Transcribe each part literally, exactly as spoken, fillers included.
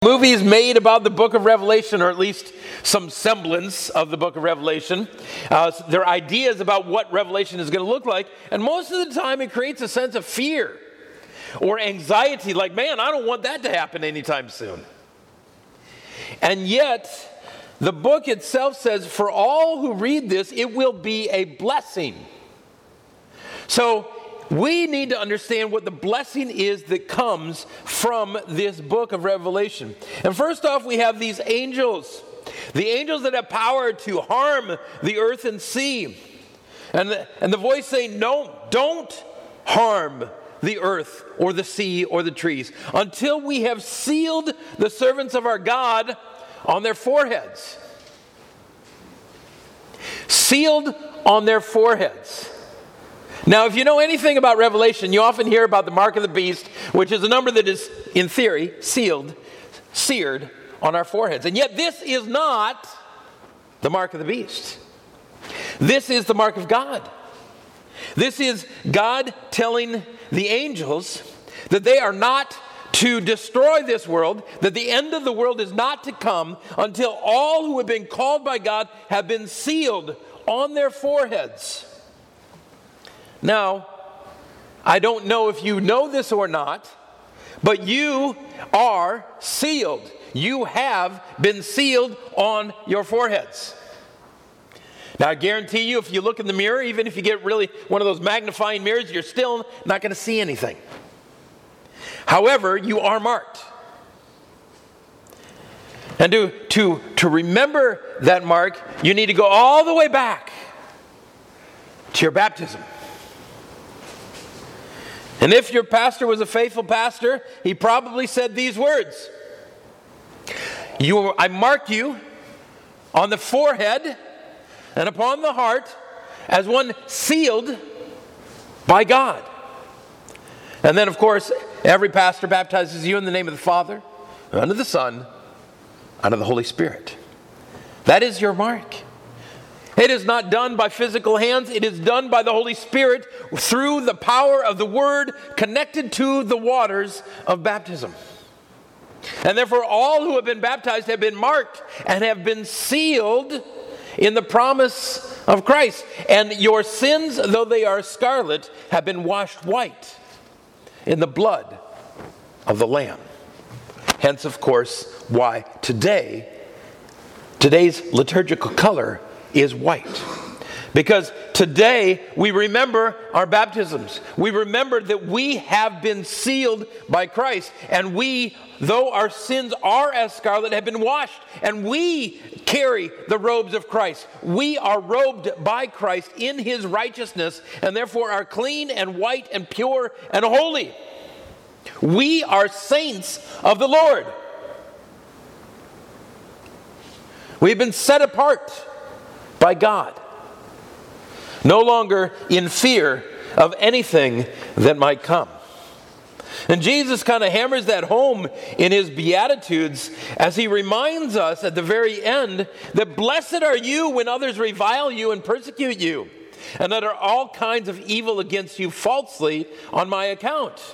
Movies made about the book of Revelation, or at least some semblance of the book of Revelation. Uh, their ideas about what Revelation is going to look like. And most of the time it creates a sense of fear or anxiety, like, man, I don't want that to happen anytime soon. And yet, the book itself says, for all who read this, it will be a blessing. So, we need to understand what the blessing is that comes from this book of Revelation. And first off, we have these angels. The angels that have power to harm the earth and sea. And the, and the voice saying, no, don't harm the earth or the sea or the trees until we have sealed the servants of our God on their foreheads. Sealed on their foreheads. Now, if you know anything about Revelation, you often hear about the mark of the beast, which is a number that is, in theory, sealed, seared on our foreheads. And yet this is not the mark of the beast. This is the mark of God. This is God telling the angels that they are not to destroy this world, that the end of the world is not to come until all who have been called by God have been sealed on their foreheads. Now, I don't know if you know this or not, but you are sealed. You have been sealed on your foreheads. Now, I guarantee you, if you look in the mirror, even if you get really one of those magnifying mirrors, you're still not going to see anything. However, you are marked. And to, to, to remember that mark, you need to go all the way back to your baptism. And if your pastor was a faithful pastor, he probably said these words. You, I mark you on the forehead and upon the heart as one sealed by God. And then, of course, every pastor baptizes you in the name of the Father, and of the Son, and of the Holy Spirit. That is your mark. It is not done by physical hands. It is done by the Holy Spirit through the power of the Word connected to the waters of baptism. And therefore, all who have been baptized have been marked and have been sealed in the promise of Christ. And your sins, though they are scarlet, have been washed white in the blood of the Lamb. Hence, of course, why today, today's liturgical color is white. Because today we remember our baptisms. We remember that we have been sealed by Christ. And we, though our sins are as scarlet, have been washed. And we carry the robes of Christ. We are robed by Christ in His righteousness, and therefore are clean and white and pure and holy. We are saints of the Lord. We've been set apart by God. No longer in fear of anything that might come. And Jesus kind of hammers that home in His Beatitudes as He reminds us at the very end that blessed are you when others revile you and persecute you, and utter all kinds of evil against you falsely on my account.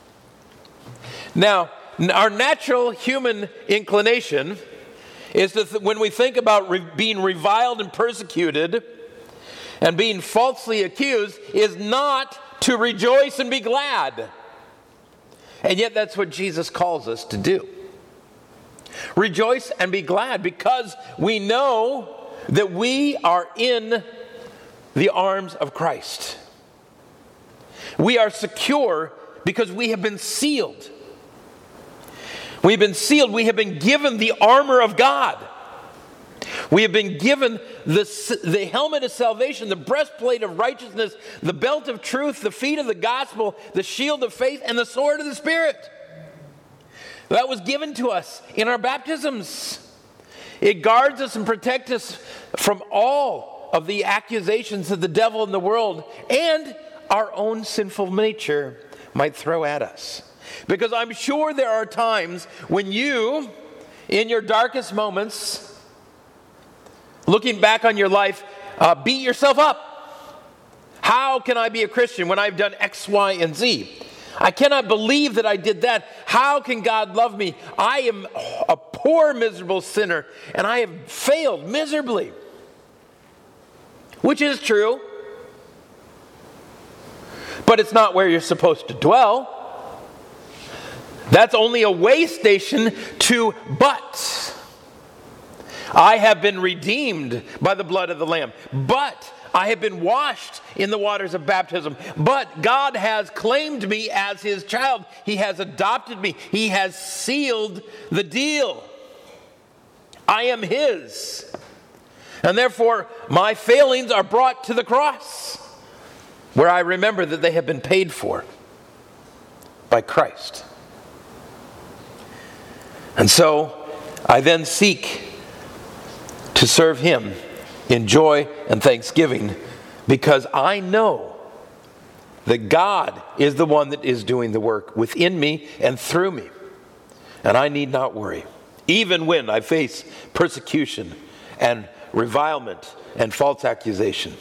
Now, our natural human inclination is that th- when we think about re- being reviled and persecuted and being falsely accused, is not to rejoice and be glad. And yet that's what Jesus calls us to do. Rejoice and be glad, because we know that we are in the arms of Christ. We are secure because we have been sealed. We've been sealed. We have been given the armor of God. We have been given the, the helmet of salvation, the breastplate of righteousness, the belt of truth, the feet of the gospel, the shield of faith, and the sword of the Spirit. That was given to us in our baptisms. It guards us and protects us from all of the accusations of the devil in the world and our own sinful nature might throw at us. Because I'm sure there are times when you, in your darkest moments, looking back on your life, uh, beat yourself up. How can I be a Christian when I've done X, Y, and Z? I cannot believe that I did that. How can God love me? I am a poor, miserable sinner, and I have failed miserably. Which is true. But it's not where you're supposed to dwell. That's only a way station to but. I have been redeemed by the blood of the Lamb. But I have been washed in the waters of baptism. But God has claimed me as his child. He has adopted me. He has sealed the deal. I am his. And therefore, my failings are brought to the cross, where I remember that they have been paid for by Christ. And so, I then seek to serve him in joy and thanksgiving, because I know that God is the one that is doing the work within me and through me. And I need not worry, even when I face persecution and revilement and false accusation.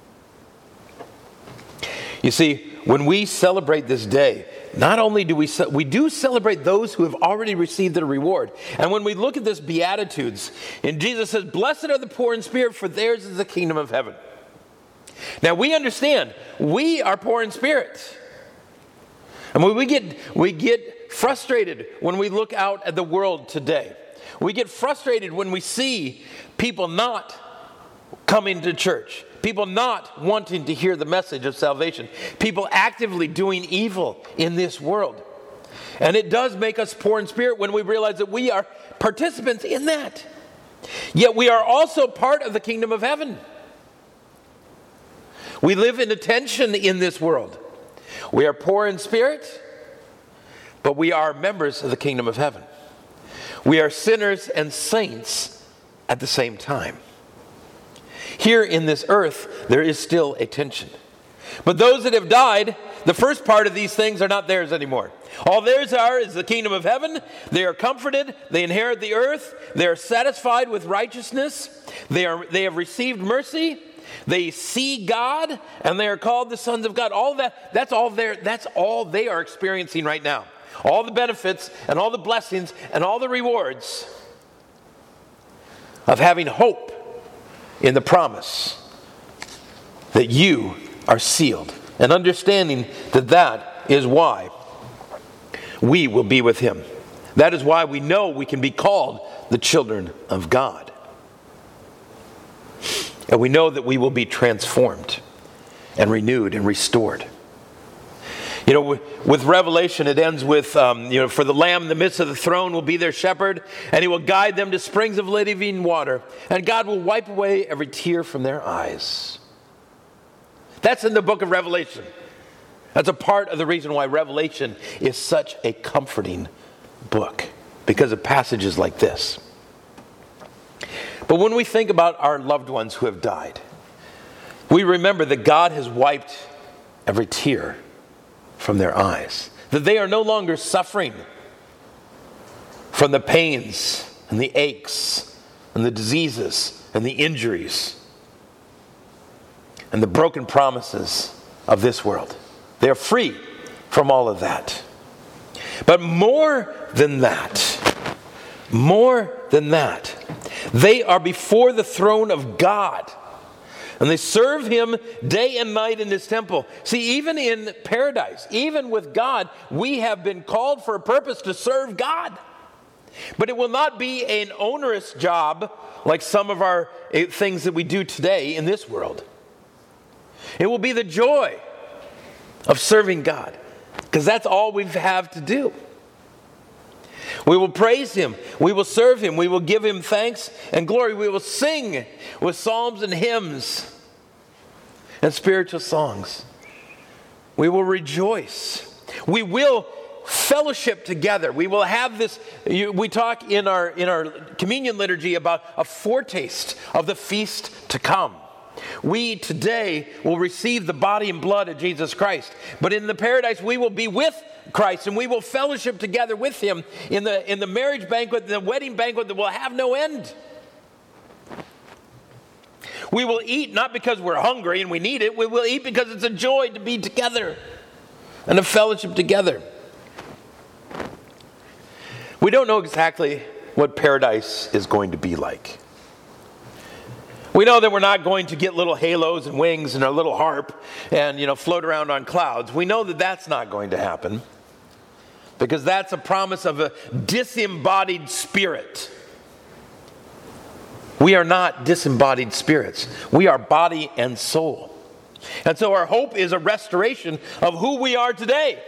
You see, when we celebrate this day, not only do we ce- we do celebrate those who have already received their reward. And when we look at this Beatitudes, and Jesus says, "Blessed are the poor in spirit, for theirs is the kingdom of heaven." Now we understand we are poor in spirit. And when we get we get frustrated when we look out at the world today. We get frustrated when we see people not coming to church. People not wanting to hear the message of salvation. People actively doing evil in this world. And it does make us poor in spirit when we realize that we are participants in that. Yet we are also part of the kingdom of heaven. We live in a tension in this world. We are poor in spirit, but we are members of the kingdom of heaven. We are sinners and saints at the same time. Here in this earth, there is still a tension. But those that have died, the first part of these things are not theirs anymore. All theirs are is the kingdom of heaven. They are comforted. They inherit the earth. They are satisfied with righteousness. They are they have received mercy. They see God, and they are called the sons of God. All that, that's all there, that's all they are experiencing right now. All the benefits and all the blessings and all the rewards of having hope in the promise that you are sealed, and understanding that that is why we will be with him. That is why we know we can be called the children of God. And we know that we will be transformed and renewed and restored. You know, with Revelation, it ends with, um, you know, for the Lamb in the midst of the throne will be their shepherd, and he will guide them to springs of living water, and God will wipe away every tear from their eyes. That's in the book of Revelation. That's a part of the reason why Revelation is such a comforting book, because of passages like this. But when we think about our loved ones who have died, we remember that God has wiped every tear from their eyes, that they are no longer suffering from the pains and the aches and the diseases and the injuries and the broken promises of this world. They are free from all of that. But more than that, more than that, they are before the throne of God. And they serve him day and night in his temple. See, even in paradise, even with God, we have been called for a purpose to serve God. But it will not be an onerous job like some of our things that we do today in this world. It will be the joy of serving God, because that's all we have to do. We will praise him. We will serve him. We will give him thanks and glory. We will sing with psalms and hymns and spiritual songs. We will rejoice. We will fellowship together. We will have this. You, we talk in our in our communion liturgy about a foretaste of the feast to come. We today will receive the body and blood of Jesus Christ. But in the paradise, we will be with Christ, and we will fellowship together with him in the in the marriage banquet, the wedding banquet that will have no end. We will eat not because we're hungry and we need it. We will eat because it's a joy to be together and of fellowship together. We don't know exactly what paradise is going to be like. We know that we're not going to get little halos and wings and our little harp and, you know, float around on clouds. We know that that's not going to happen because that's a promise of a disembodied spirit. We are not disembodied spirits. We are body and soul. And so our hope is a restoration of who we are today.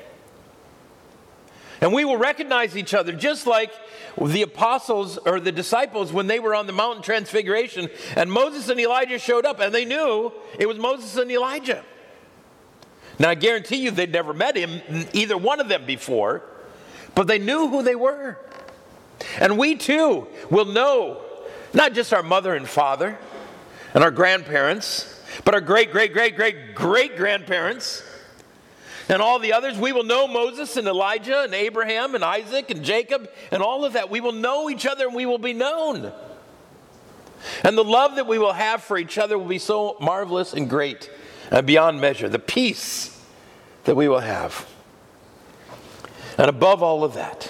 And we will recognize each other just like the apostles or the disciples when they were on the mountain transfiguration and Moses and Elijah showed up and they knew it was Moses and Elijah. Now I guarantee you they'd never met him, either one of them before, but they knew who they were. And we too will know not just our mother and father and our grandparents, but our great, great, great, great, great grandparents and all the others. We will know Moses and Elijah and Abraham and Isaac and Jacob and all of that. We will know each other and we will be known. And the love that we will have for each other will be so marvelous and great and beyond measure. The peace that we will have. And above all of that,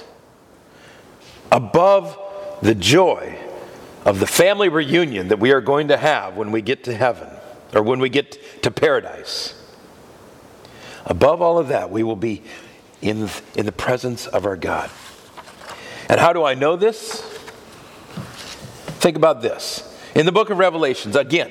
above the joy of the family reunion that we are going to have when we get to heaven, or when we get to paradise, above all of that, we will be in, in the presence of our God. And how do I know this? Think about this. In the book of Revelations, again,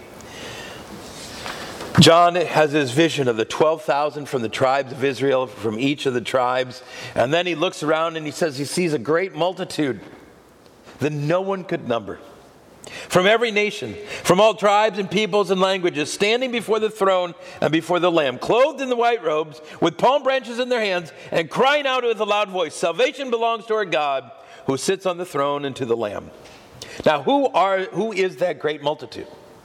John has his vision of the twelve thousand from the tribes of Israel, from each of the tribes. And then he looks around and he says he sees a great multitude that no one could number. From every nation, from all tribes and peoples and languages, standing before the throne and before the Lamb, clothed in the white robes, with palm branches in their hands, and crying out with a loud voice, "Salvation belongs to our God, who sits on the throne, and to the Lamb." Now, who are who is that great multitude?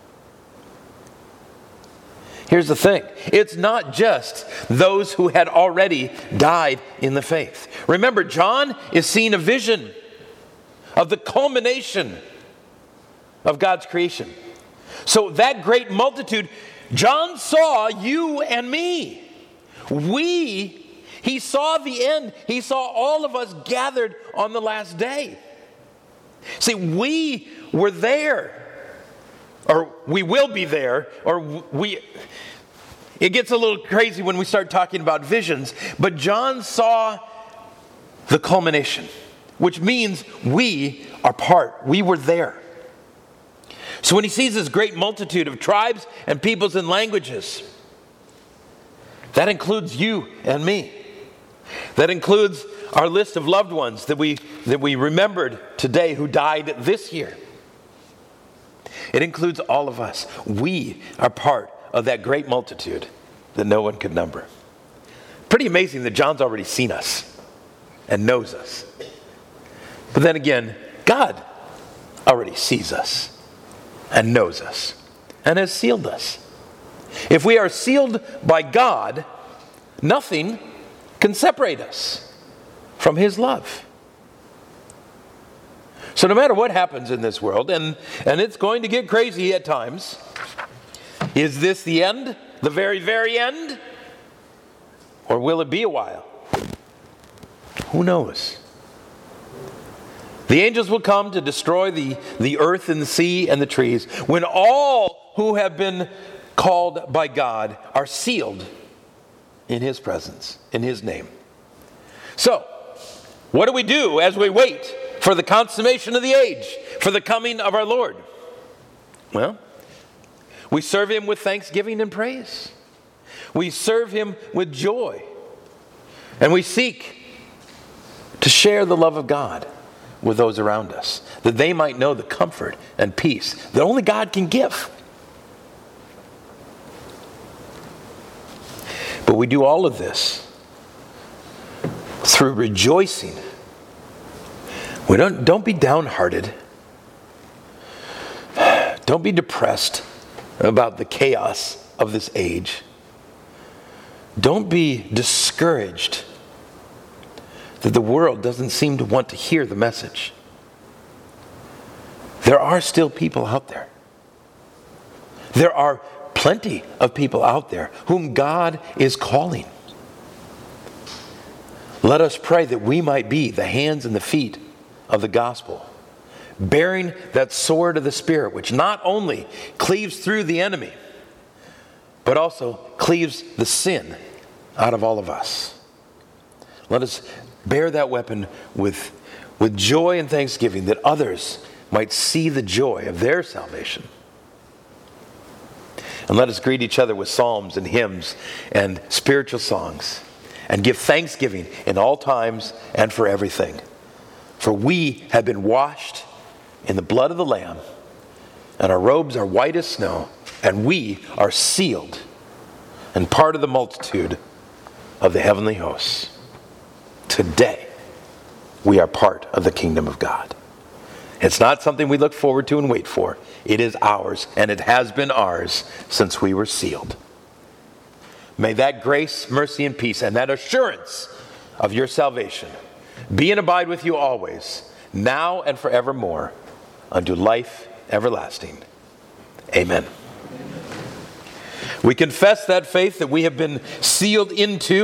Here's the thing. It's not just those who had already died in the faith. Remember, John is seeing a vision of the culmination of God's creation. So that great multitude, John saw you and me. We, he saw the end. He saw all of us gathered on the last day. See, we were there, or we will be there, or we... It gets a little crazy when we start talking about visions, but John saw the culmination, which means we are part. We were there. So when he sees this great multitude of tribes and peoples and languages, that includes you and me. That includes our list of loved ones that we that we remembered today who died this year. It includes all of us. We are part of that great multitude that no one could number. Pretty amazing that John's already seen us and knows us. But then again, God already sees us and knows us and has sealed us. If we are sealed by God, nothing can separate us from his love. So no matter what happens in this world, and, and it's going to get crazy at times, is this the end? The very, very end? Or will it be a while? Who knows? The angels will come to destroy the, the earth and the sea and the trees when all who have been called by God are sealed in his presence, in his name. So, what do we do as we wait for the consummation of the age, for the coming of our Lord? Well, we serve him with thanksgiving and praise. We serve him with joy. And we seek to share the love of God with those around us, that they might know the comfort and peace that only God can give. But we do all of this through rejoicing. We don't, don't be downhearted. Don't be depressed about the chaos of this age. Don't be discouraged that the world doesn't seem to want to hear the message. There are still people out there. There are plenty of people out there whom God is calling. Let us pray that we might be the hands and the feet of the gospel, bearing that sword of the Spirit, which not only cleaves through the enemy, but also cleaves the sin out of all of us. Let us bear that weapon with, with joy and thanksgiving, that others might see the joy of their salvation. And let us greet each other with psalms and hymns and spiritual songs, and give thanksgiving in all times and for everything. For we have been washed in the blood of the Lamb, and our robes are white as snow, and we are sealed and part of the multitude of the heavenly hosts. Today, we are part of the kingdom of God. It's not something we look forward to and wait for. It is ours, and it has been ours since we were sealed. May that grace, mercy, and peace, and that assurance of your salvation be and abide with you always, now and forevermore, unto life everlasting. Amen. We confess that faith that we have been sealed into